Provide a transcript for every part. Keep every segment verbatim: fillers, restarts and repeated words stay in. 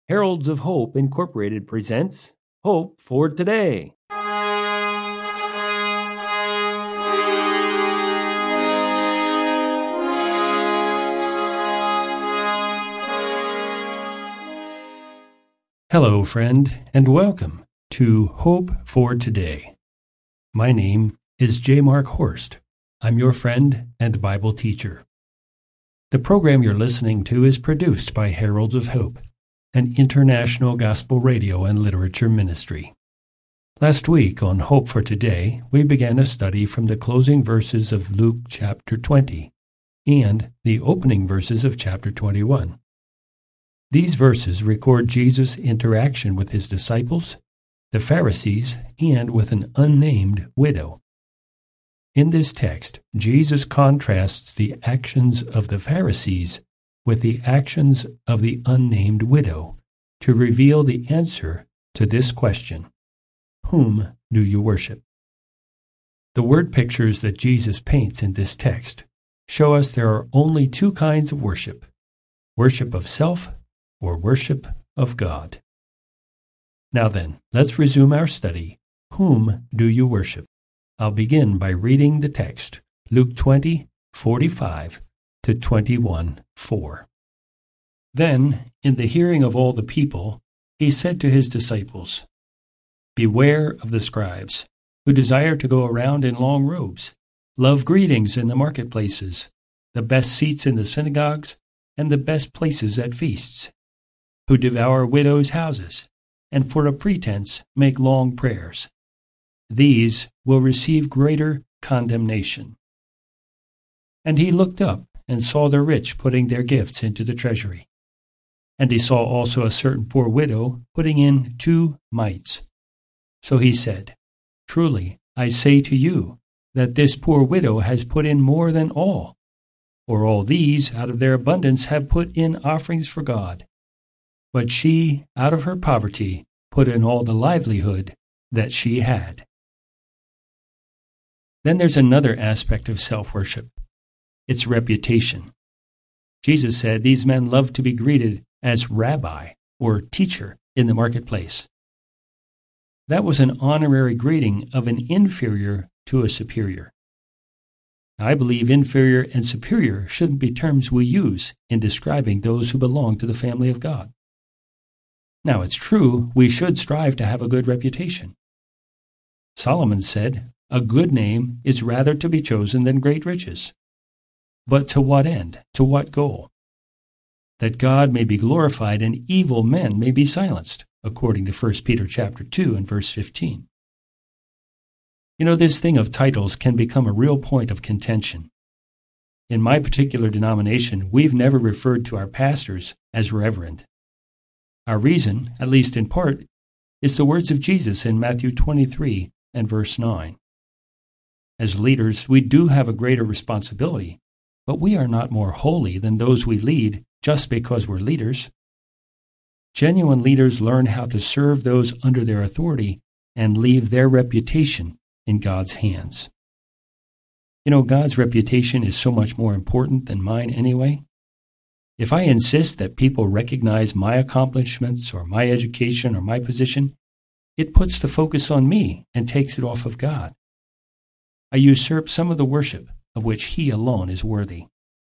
Heralds of Hope Incorporated presents Hope for Today. Hello, friend, and welcome to Hope for Today. My name is J. Mark Horst. I'm your friend and Bible teacher. The program you're listening to is produced by Heralds of Hope, an international gospel radio and literature ministry. Last week on Hope for Today, we began a study from the closing verses of Luke chapter twenty and the opening verses of chapter twenty-one. These verses record Jesus' interaction with his disciples, the Pharisees, and with an unnamed widow. In this text, Jesus contrasts the actions of the Pharisees with the actions of the unnamed widow to reveal the answer to this question: whom do you worship? The word pictures that Jesus paints in this text show us there are only two kinds of worship: worship of self or worship of God. Now then, let's resume our study. Whom do you worship? I'll begin by reading the text, Luke twenty, forty-five to twenty-one, four. Then, in the hearing of all the people, he said to his disciples, "Beware of the scribes, who desire to go around in long robes, love greetings in the marketplaces, the best seats in the synagogues, and the best places at feasts, who devour widows' houses, and for a pretense make long prayers. These will receive greater condemnation." And he looked up and saw the rich putting their gifts into the treasury. And he saw also a certain poor widow putting in two mites. So he said, "Truly, I say to you, that this poor widow has put in more than all, for all these out of their abundance have put in offerings for God. But she, out of her poverty, put in all the livelihood that she had." Then there's another aspect of self-worship. It's reputation. Jesus said these men love to be greeted as rabbi or teacher in the marketplace. That was an honorary greeting of an inferior to a superior. I believe inferior and superior shouldn't be terms we use in describing those who belong to the family of God. Now, it's true we should strive to have a good reputation. Solomon said, "A good name is rather to be chosen than great riches." But to what end? To what goal? That God may be glorified and evil men may be silenced, according to First Peter chapter two and verse fifteen. You know, this thing of titles can become a real point of contention. In my particular denomination, we've never referred to our pastors as reverend. Our reason, at least in part, is the words of Jesus in Matthew twenty-three and verse nine. As leaders, we do have a greater responsibility, but we are not more holy than those we lead just because we're leaders. Genuine leaders learn how to serve those under their authority and leave their reputation in God's hands. You know, God's reputation is so much more important than mine anyway. If I insist that people recognize my accomplishments or my education or my position, it puts the focus on me and takes it off of God. I usurp some of the worship of which he alone is worthy.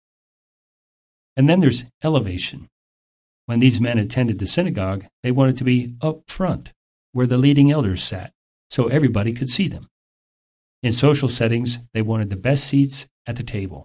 And then there's elevation. When these men attended the synagogue, they wanted to be up front, where the leading elders sat, so everybody could see them. In social settings, they wanted the best seats at the table.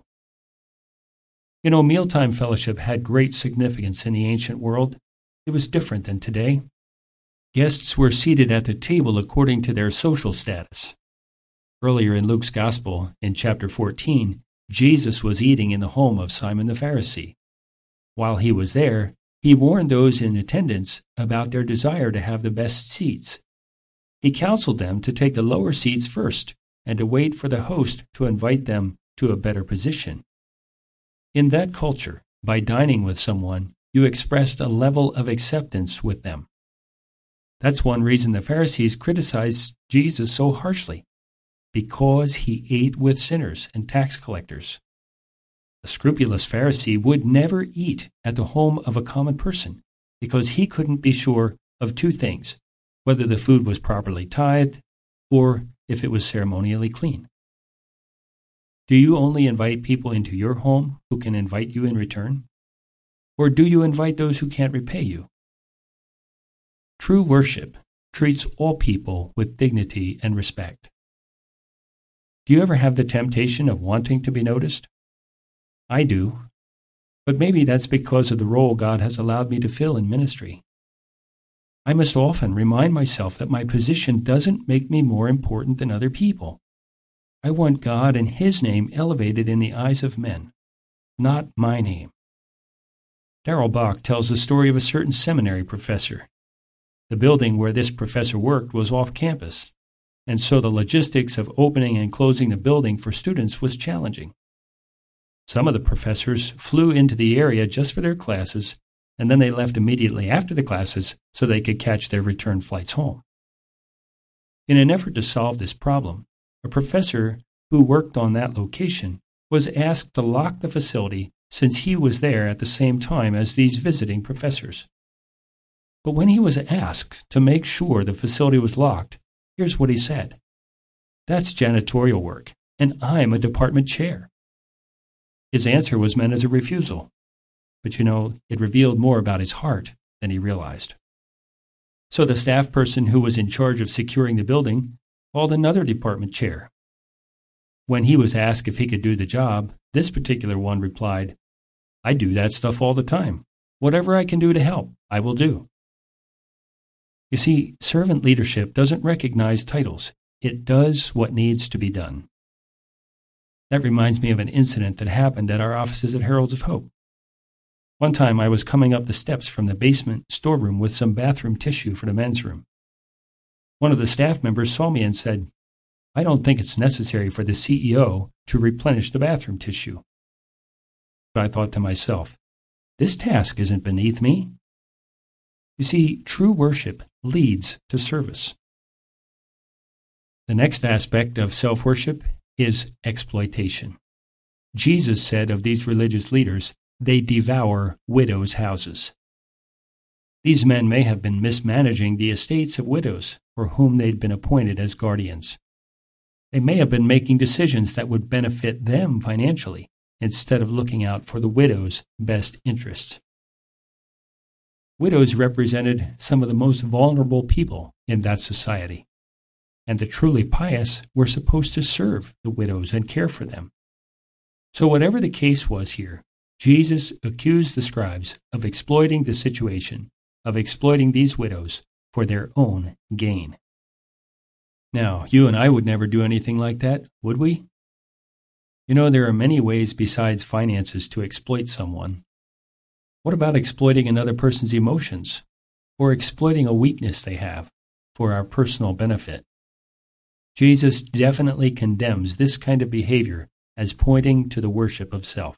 You know, mealtime fellowship had great significance in the ancient world. It was different than today. Guests were seated at the table according to their social status. Earlier in Luke's Gospel, in chapter fourteen, Jesus was eating in the home of Simon the Pharisee. While he was there, he warned those in attendance about their desire to have the best seats. He counseled them to take the lower seats first and to wait for the host to invite them to a better position. In that culture, by dining with someone, you expressed a level of acceptance with them. That's one reason the Pharisees criticized Jesus so harshly, because he ate with sinners and tax collectors. A scrupulous Pharisee would never eat at the home of a common person because he couldn't be sure of two things, whether the food was properly tithed or if it was ceremonially clean. Do you only invite people into your home who can invite you in return? Or do you invite those who can't repay you? True worship treats all people with dignity and respect. Do you ever have the temptation of wanting to be noticed? I do, but maybe that's because of the role God has allowed me to fill in ministry. I must often remind myself that my position doesn't make me more important than other people. I want God and His name elevated in the eyes of men, not my name. Darrell Bach tells the story of a certain seminary professor. The building where this professor worked was off campus, and so the logistics of opening and closing the building for students was challenging. Some of the professors flew into the area just for their classes, and then they left immediately after the classes so they could catch their return flights home. In an effort to solve this problem, a professor who worked on that location was asked to lock the facility since he was there at the same time as these visiting professors. But when he was asked to make sure the facility was locked, here's what he said: "That's janitorial work, and I'm a department chair." His answer was meant as a refusal, but you know, it revealed more about his heart than he realized. So the staff person who was in charge of securing the building called another department chair. When he was asked if he could do the job, this particular one replied, "I do that stuff all the time. Whatever I can do to help, I will do." You see, servant leadership doesn't recognize titles. It does what needs to be done. That reminds me of an incident that happened at our offices at Heralds of Hope. One time I was coming up the steps from the basement storeroom with some bathroom tissue for the men's room. One of the staff members saw me and said, "I don't think it's necessary for the C E O to replenish the bathroom tissue." But I thought to myself, this task isn't beneath me. You see, true worship leads to service. The next aspect of self-worship is exploitation. Jesus said of these religious leaders, they devour widows' houses. These men may have been mismanaging the estates of widows for whom they'd been appointed as guardians. They may have been making decisions that would benefit them financially instead of looking out for the widow's best interests. Widows represented some of the most vulnerable people in that society, and the truly pious were supposed to serve the widows and care for them. So whatever the case was here, Jesus accused the scribes of exploiting the situation, of exploiting these widows for their own gain. Now, you and I would never do anything like that, would we? You know, there are many ways besides finances to exploit someone. What about exploiting another person's emotions, or exploiting a weakness they have for our personal benefit? Jesus definitely condemns this kind of behavior as pointing to the worship of self.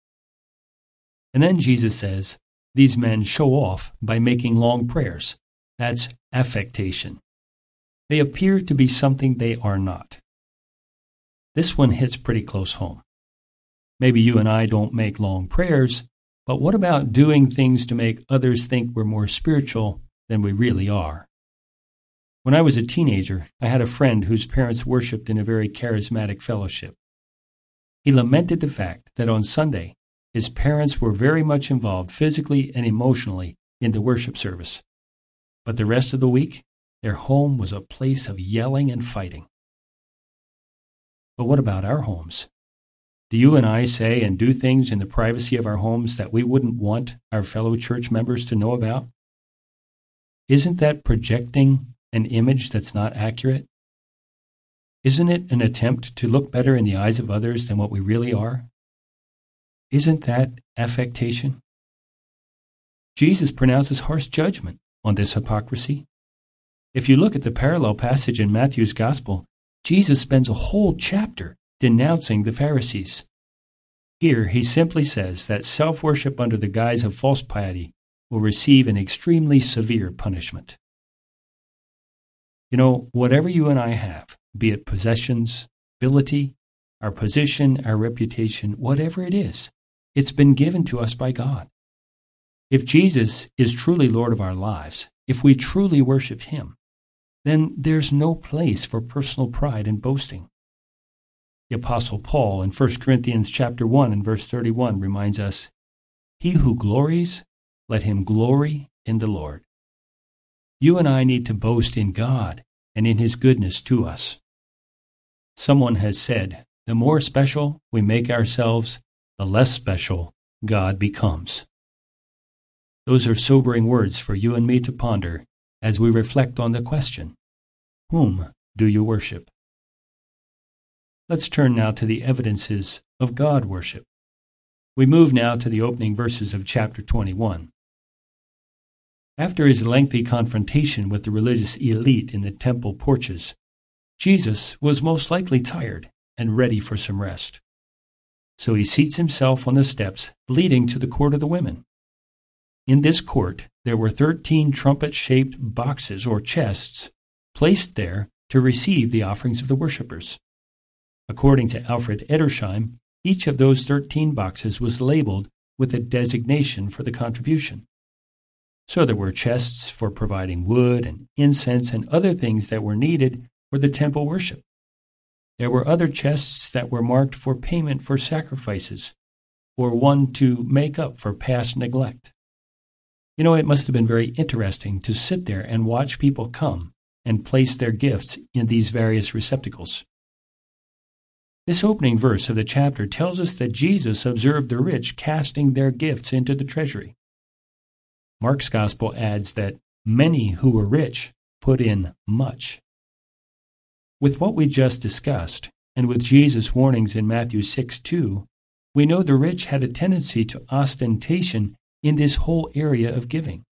And then Jesus says, these men show off by making long prayers. That's affectation. They appear to be something they are not. This one hits pretty close home. Maybe you and I don't make long prayers, but what about doing things to make others think we're more spiritual than we really are? When I was a teenager, I had a friend whose parents worshiped in a very charismatic fellowship. He lamented the fact that on Sunday, his parents were very much involved physically and emotionally in the worship service. But the rest of the week, their home was a place of yelling and fighting. But what about our homes? Do you and I say and do things in the privacy of our homes that we wouldn't want our fellow church members to know about? Isn't that projecting an image that's not accurate? Isn't it an attempt to look better in the eyes of others than what we really are? Isn't that affectation? Jesus pronounces harsh judgment on this hypocrisy. If you look at the parallel passage in Matthew's Gospel, Jesus spends a whole chapter denouncing the Pharisees. Here, he simply says that self-worship under the guise of false piety will receive an extremely severe punishment. You know, whatever you and I have, be it possessions, ability, our position, our reputation, whatever it is, it's been given to us by God. If Jesus is truly Lord of our lives, if we truly worship Him, then there's no place for personal pride and boasting. The Apostle Paul in First Corinthians chapter one and verse thirty-one reminds us, "He who glories, let him glory in the Lord." You and I need to boast in God and in His goodness to us. Someone has said, the more special we make ourselves, the less special God becomes. Those are sobering words for you and me to ponder as we reflect on the question, whom do you worship? Let's turn now to the evidences of God worship. We move now to the opening verses of chapter twenty-one. After his lengthy confrontation with the religious elite in the temple porches, Jesus was most likely tired and ready for some rest. So he seats himself on the steps leading to the court of the women. In this court, there were thirteen trumpet-shaped boxes or chests placed there to receive the offerings of the worshippers. According to Alfred Edersheim, each of those thirteen boxes was labeled with a designation for the contribution. So there were chests for providing wood and incense and other things that were needed for the temple worship. There were other chests that were marked for payment for sacrifices, or one to make up for past neglect. You know, it must have been very interesting to sit there and watch people come and place their gifts in these various receptacles. This opening verse of the chapter tells us that Jesus observed the rich casting their gifts into the treasury. Mark's gospel adds that many who were rich put in much. With what we just discussed, and with Jesus' warnings in Matthew six two, we know the rich had a tendency to ostentation in this whole area of giving.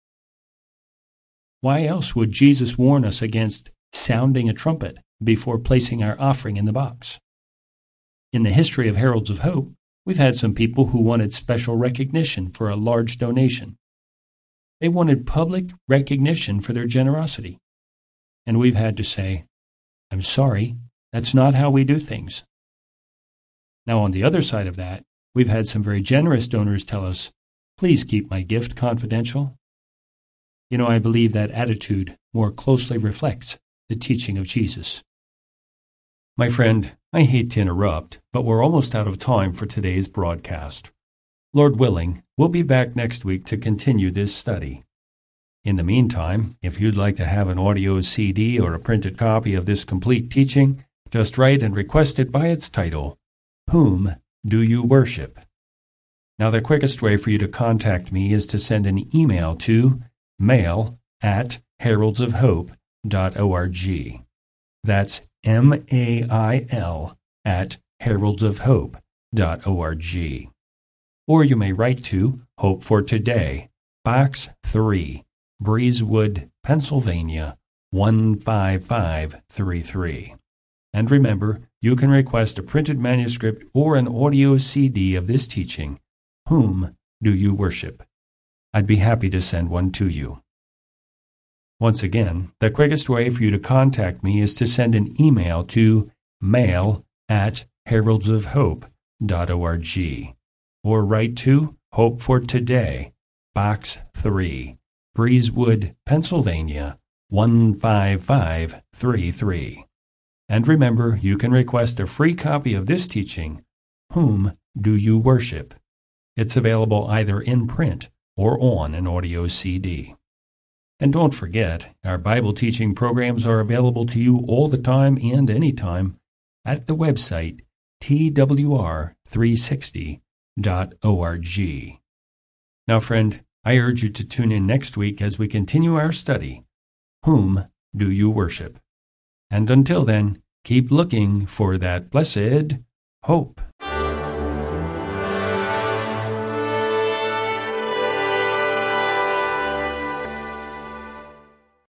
Why else would Jesus warn us against sounding a trumpet before placing our offering in the box? In the history of Heralds of Hope, we've had some people who wanted special recognition for a large donation. They wanted public recognition for their generosity. And we've had to say, I'm sorry, that's not how we do things. Now, on the other side of that, we've had some very generous donors tell us, please keep my gift confidential. You know, I believe that attitude more closely reflects the teaching of Jesus. My friend, I hate to interrupt, but we're almost out of time for today's broadcast. Lord willing, we'll be back next week to continue this study. In the meantime, if you'd like to have an audio C D or a printed copy of this complete teaching, just write and request it by its title, Whom Do You Worship? Now, the quickest way for you to contact me is to send an email to mail at heralds of hope dot org. That's M A I L at heralds of hope dot org. Or you may write to Hope for Today, Box three, Breezewood, Pennsylvania, one five five three three. And remember, you can request a printed manuscript or an audio C D of this teaching, Whom Do You Worship? I'd be happy to send one to you. Once again, the quickest way for you to contact me is to send an email to mail at heralds of hope dot org or write to Hope for Today, Box three, Breezewood, Pennsylvania, one five five three three. And remember, you can request a free copy of this teaching, Whom Do You Worship? It's available either in print or on an audio C D. And don't forget, our Bible teaching programs are available to you all the time and anytime at the website T W R three sixty dot org. Now, friend, I urge you to tune in next week as we continue our study, Whom Do You Worship? And until then, keep looking for that blessed hope.